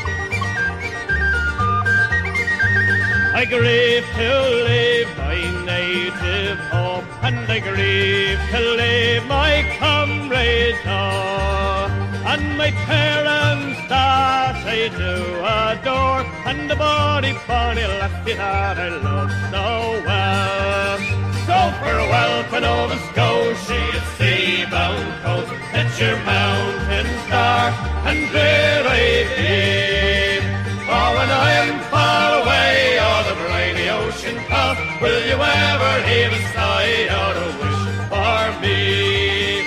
Speaker 8: I grieve to leave my native home, and I grieve to leave my comrades all, and my parents that I do adore, and the body bonny lassie that I love so well. So farewell to Nova Scotia, sea-bound coast. Let your mountains dark and bare I be. Oh, when I am far away on the briny ocean coast, will you ever heave a sigh or a wish for me?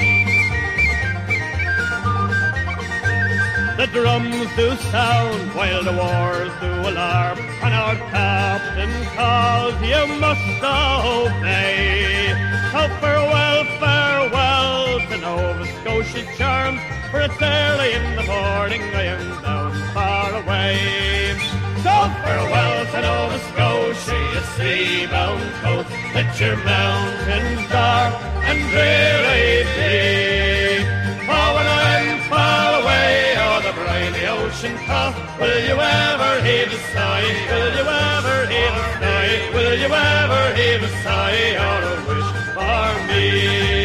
Speaker 8: The drums do sound while the wars do alarm, and our captain calls, you must obey. So farewell, farewell to Nova Scotia charms, for it's early in the morning, I am down far away. So farewell to Nova Scotia, you sea-bound coast. Let your mountains dark and dreary be. Oh, when I'm far away on the briny ocean coast, will you ever heave a sigh? Will you ever heave a sigh? Will you ever heave a sigh or a wish for me?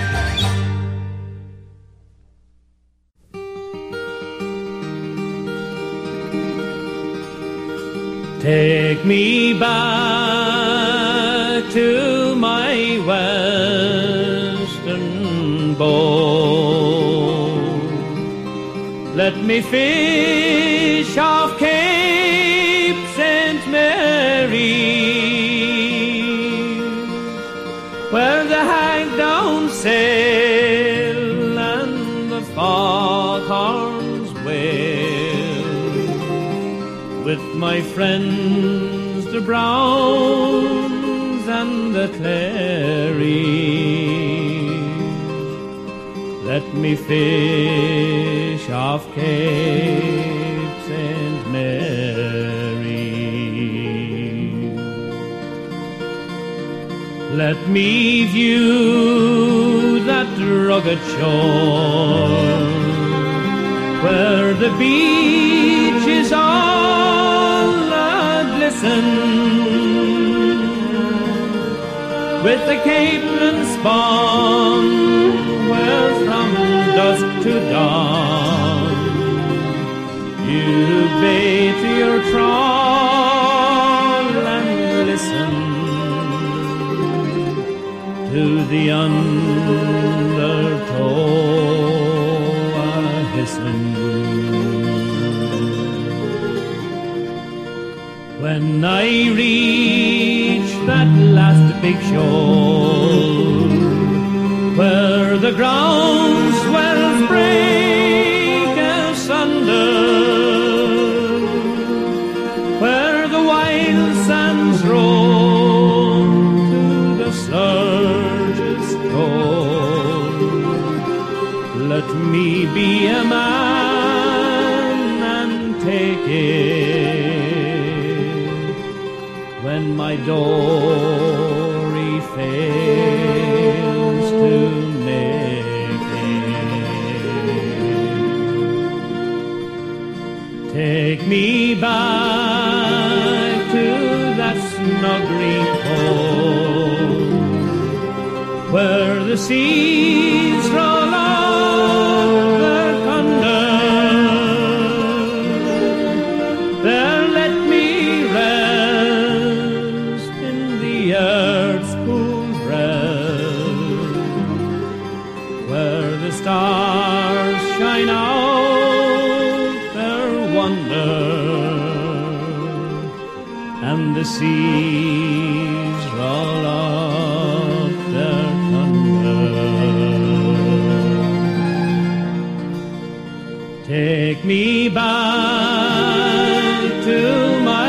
Speaker 8: Take me back to my western boat. Let me fish off Cape Saint Mary, where the hagdown sail and the foghorns wail, with my friends the Browns and the Clarys. Let me fish off Cape Saint Mary. Let me view that rugged shore, where the beach is all a-glisten, with the capeman spawn, where from dusk to dawn you bait your trawl and listen to the undertow a-hissing. When I reach that last big shoal, where the ground swells break asunder,
Speaker 10: give when my dory fails to make it. Take me back to that snug green cove where the seas roll off their thunder. There let me rest in the earth's cool breast, where the stars shine out their wonder, and the seas roll up their thunder. Take me back to my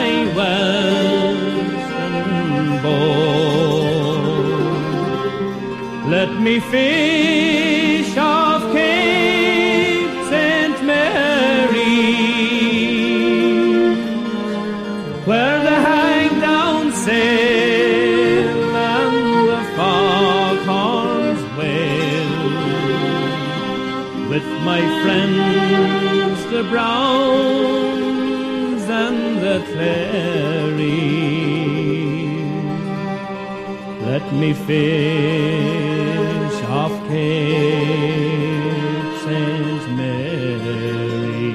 Speaker 10: western boat. Let me fish off Cape Saint Mary, where the hang-down sail and the foghorns wail, with my friends the Browns and the Claries. Let me fish off Cape Saint Mary.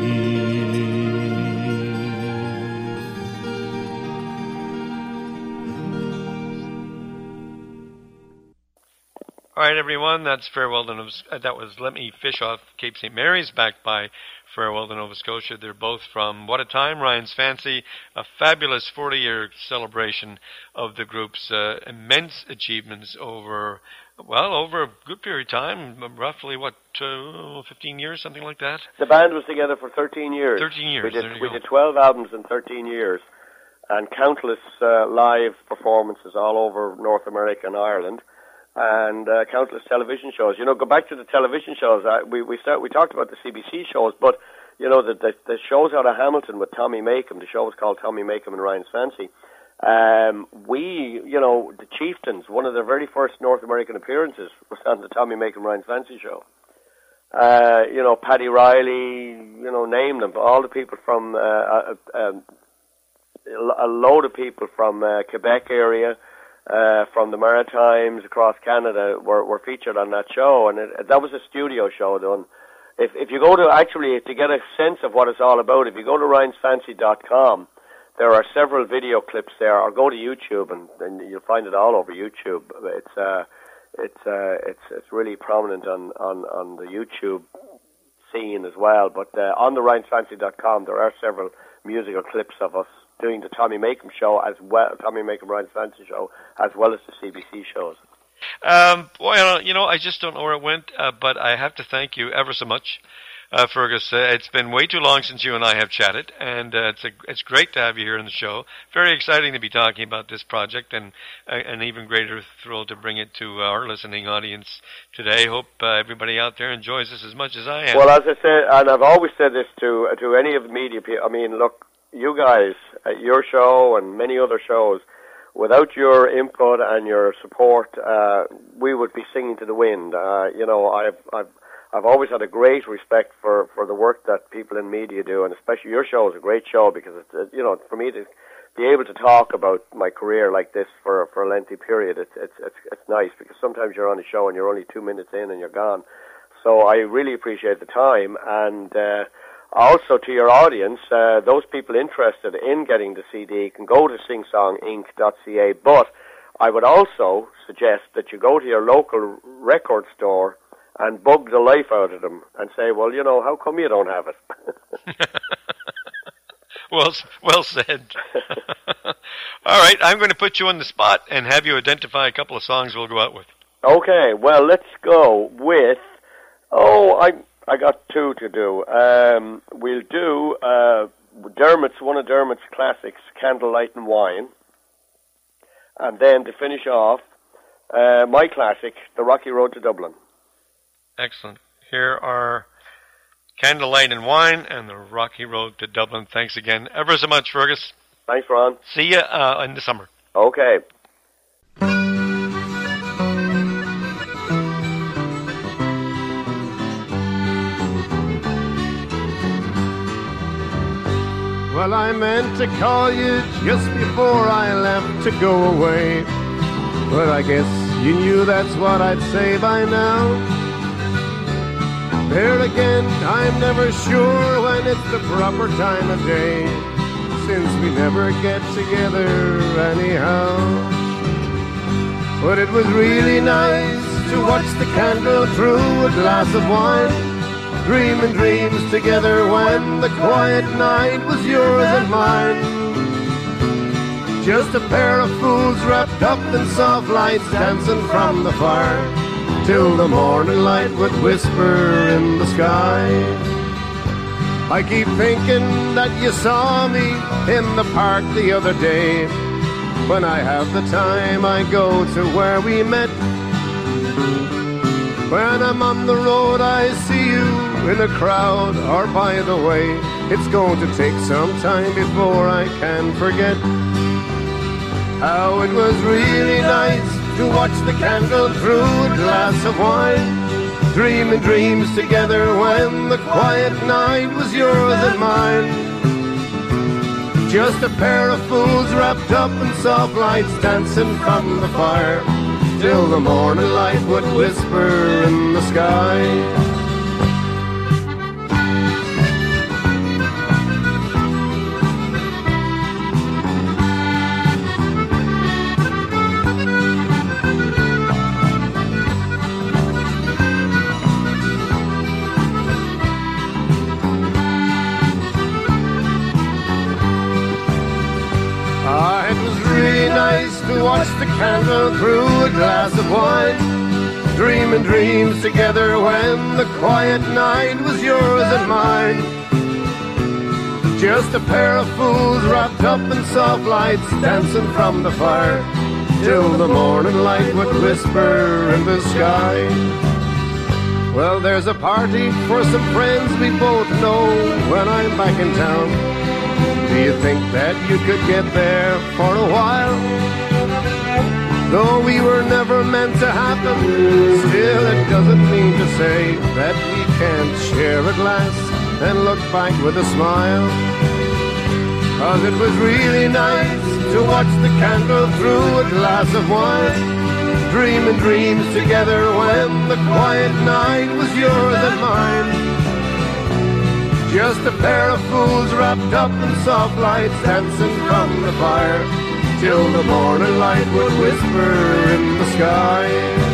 Speaker 2: All right, everyone, that's Farewell to Nova uh, that was Let Me Fish Off Cape Saint Mary's, backed by Farewell to Nova Scotia. They're both from What a Time, Ryan's Fancy, a fabulous forty-year celebration of the group's uh, immense achievements over, well, over a good period of time, roughly, what, uh, fifteen years, something like that?
Speaker 3: The band was together for thirteen years.
Speaker 2: thirteen years,
Speaker 3: We did,
Speaker 2: there you
Speaker 3: we
Speaker 2: go.
Speaker 3: did twelve albums in thirteen years, and countless uh, live performances all over North America and Ireland, and uh, countless television shows. You know, go back to the television shows. Uh, we we start, we talked about the C B C shows, but you know the, the the shows out of Hamilton with Tommy Makem. The show was called Tommy Makem and Ryan's Fancy. Um, we, you know, the Chieftains. One of their very first North American appearances was on the Tommy Makem and Ryan's Fancy show. Uh, you know, Paddy Riley. You know, name them. All the people from uh, uh, um, a load of people from uh, Quebec area. Uh, from the Maritimes across Canada were, were featured on that show, and it, that was a studio show done. If if you go to, actually, to get a sense of what it's all about, if you go to ryans fancy dot com, there are several video clips there, or go to YouTube, and, and you'll find it all over YouTube. It's uh, it's uh, it's it's really prominent on, on, on the YouTube scene as well, but uh, on the ryans fancy dot com there are several musical clips of us doing the Tommy Makem show as well, Tommy Makem Ryan's Fancy show, as well as the C B C shows.
Speaker 2: Um, well, you know, I just don't know where it went, uh, but I have to thank you ever so much, uh, Fergus. Uh, it's been way too long since you and I have chatted, and uh, it's a, it's great to have you here on the show. Very exciting to be talking about this project, and uh, an even greater thrill to bring it to our listening audience today. Hope uh, everybody out there enjoys this as much as I am.
Speaker 3: Well, as I said, and I've always said this to uh, to any of the media people, I mean, look, you guys at your show and many other shows, without your input and your support, uh, we would be singing to the wind. Uh, you know, I've, I've, I've always had a great respect for, for the work that people in media do, and especially your show is a great show because it's, uh, you know, for me to be able to talk about my career like this for, for a lengthy period, it's, it's, it's, it's nice because sometimes you're on a show and you're only two minutes in and you're gone. So I really appreciate the time, and, uh, also, to your audience, uh, those people interested in getting the C D can go to sing song inc dot c a, but I would also suggest that you go to your local record store and bug the life out of them and say, well, you know, how come you don't have it?
Speaker 2: well, well said. All right, I'm going to put you on the spot and have you identify a couple of songs we'll go out with.
Speaker 3: Okay, well, let's go with, oh, I... I got two to do. Um, we'll do uh, Dermot's, one of Dermot's classics, Candlelight and Wine. And then to finish off, uh, my classic, The Rocky Road to Dublin.
Speaker 2: Excellent. Here are Candlelight and Wine and the Rocky Road to Dublin. Thanks again ever so much, Fergus.
Speaker 3: Thanks, Ron.
Speaker 2: See you uh, in the summer.
Speaker 3: Okay.
Speaker 4: Well, I meant to call you just before I left to go away, but I guess you knew that's what I'd say by now. There again, I'm never sure when it's the proper time of day, since we never get together anyhow. But it was really nice to watch the candle through a glass of wine, dreaming dreams together when the quiet night was yours and mine. Just a pair of fools wrapped up in soft lights dancing from the fire, till the morning light would whisper in the sky. I keep thinking that you saw me in the park the other day. When I have the time I go to where we met. When I'm on the road I see you in a crowd, or by the way, it's going to take some time before I can forget how it was really nice to watch the candle through a glass of wine, dreaming dreams together when the quiet night was yours and mine. Just a pair of fools wrapped up in soft lights dancing from the fire, till the morning light would whisper in the sky. Watch the candle through a glass of wine, dreaming dreams together when the quiet night was yours and mine. Just a pair of fools wrapped up in soft lights dancing from the fire, till the morning light would whisper in the sky. Well, there's a party for some friends we both know when I'm back in town. Do you think that you could get there for a while? Though we were never meant to happen, still it doesn't mean to say that we can't share a glass and look back with a smile. 'Cause it was really nice to watch the candle through a glass of wine, dreaming dreams together when the quiet night was yours and mine. Just a pair of fools wrapped up in soft lights dancing from the fire, till the morning light would whisper in the sky.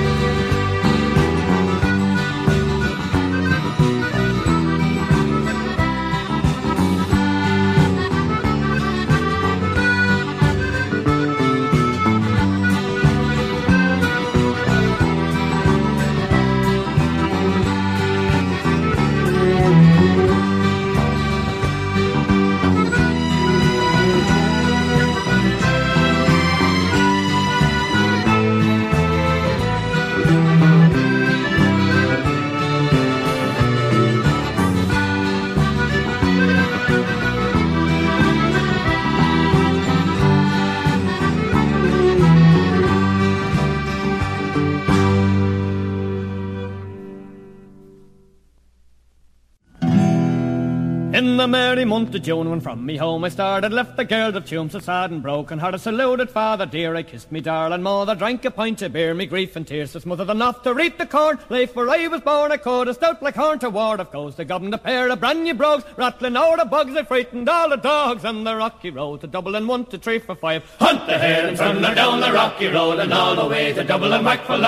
Speaker 10: In the merry month of June, when from me home I started, left the girls of Tuam so sad and broken hearted, saluted father dear, I kissed me darling mother, drank a pint of beer, me grief and tears to smother them off to reap the corn, life where I was born, I could a stout like horn to ward of goes, the goblin a pair of brand new brogues, rattling over the bugs, I frightened all the dogs on the rocky road to Dublin, one to three for five. Hunt the hare and thunder down the rocky road, and all the way to Dublin, back for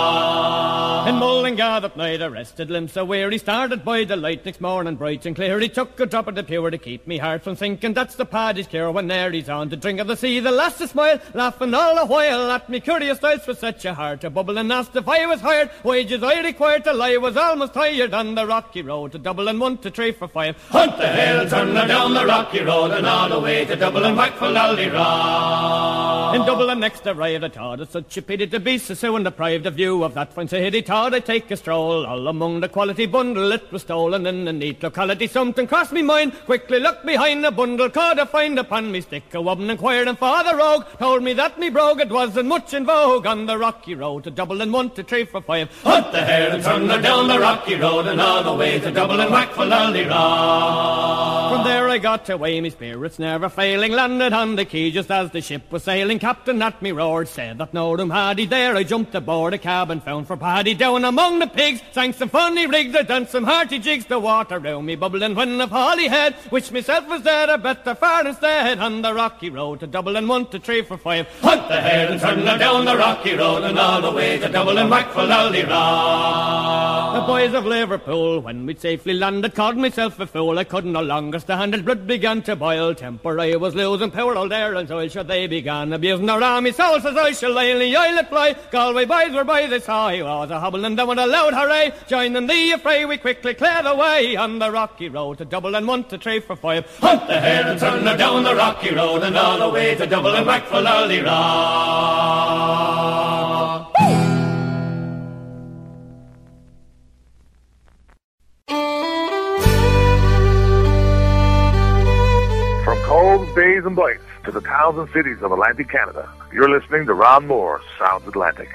Speaker 10: Lully-Raw. In Mullingar that night I rested limbs so weary, started by the light next morning bright and clear, he took a drop of the pure to keep me heart from sinking. That's the paddy's cure when there he's on to drink of the sea. The lass to smile, laughing all the while at me curious styles for such a heart. A bubble and asked if I was hired. Wages I required to lie was almost tired on the rocky road to Dublin, one to three for five. Hunt the hill, turn her down the rocky road and all the way to Dublin, back for Lally-Rod. In Dublin next arrived, I thought it such a pity to be so soon deprived of view of that fine city. Thought I'd take a stroll all among the quality bundle. It was stolen in a neat locality. Something crossed me mind. Quickly looked behind the bundle. Caught a find upon me stick. A woman inquired and Father Rogue told me that me brogue it wasn't much in vogue on the rocky road to Dublin, one to three for five. Hunt the hare and turn her down the rocky road and all the way to Dublin, whack for Lally-Rod. From there I got away, me spirits never failing. Landed on the quay just as the ship was sailing. Captain at me roared, said that no room had he there. I jumped aboard a cab and found for Paddy. Down among the pigs, sang some funny rigs. I done some hearty jigs, the water round me bubbling when of Holyhead. Wish myself was there a better far instead. On the rocky road to Dublin, one to three for five. Hunt the hare and turn her down the rocky road and all the way to Dublin, whack for Lally-Rod. The boys of Liverpool, when we'd safely landed, called myself a fool. I couldn't no longer stand it. Blood began to boil. Temper I was losing. Poor old Ireland's oil, sure they began abusing our army. Soul says I shall lay in the islet fly. Galway boys were by they saw he was a hobbling down with a loud hooray. Joining the affray, we quickly cleared away on the rocky road to Dublin, one to three for five. Hunt the hare and turn her down the rocky road and all the way to Dublin, back for Lally-Rod.
Speaker 11: From coves, bays, and bites to the towns and cities of Atlantic Canada, you're listening to Ron Moore's Sounds Atlantic.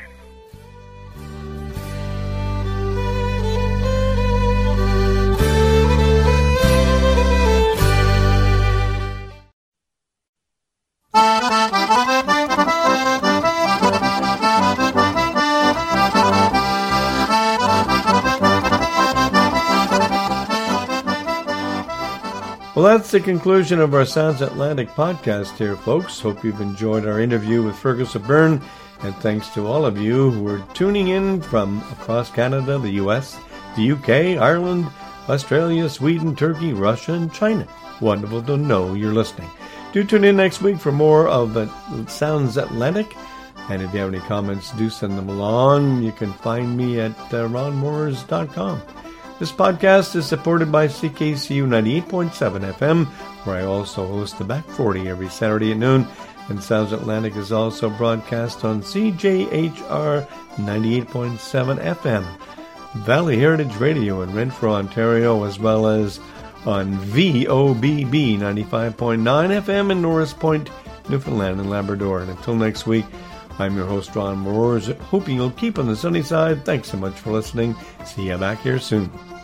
Speaker 1: Well, that's the conclusion of our Sounds Atlantic podcast here, folks. Hope you've enjoyed our interview with Fergus O'Byrne, and thanks to all of you who are tuning in from across Canada, the U S, the U K, Ireland, Australia, Sweden, Turkey, Russia, and China. Wonderful to know you're listening. Do tune in next week for more of uh, Sounds Atlantic, and if you have any comments, do send them along. You can find me at uh, ron moores dot com. This podcast is supported by C K C U ninety-eight point seven F M, where I also host the Back forty every Saturday at noon, and Sounds Atlantic is also broadcast on C J H R ninety-eight point seven F M, Valley Heritage Radio in Renfrew, Ontario, as well as on V O B B ninety-five point nine F M in Norris Point, Newfoundland and Labrador. And until next week, I'm your host, Ron Moores, hoping you'll keep on the sunny side. Thanks so much for listening. See you back here soon.